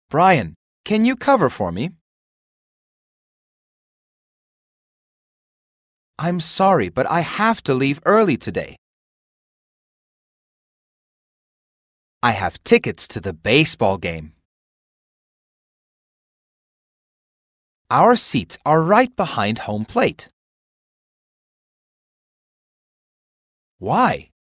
Brian, can you cover for me? I'm sorry, but I have to leave early today. I have tickets to the baseball game. Our seats are right behind home plate. Why?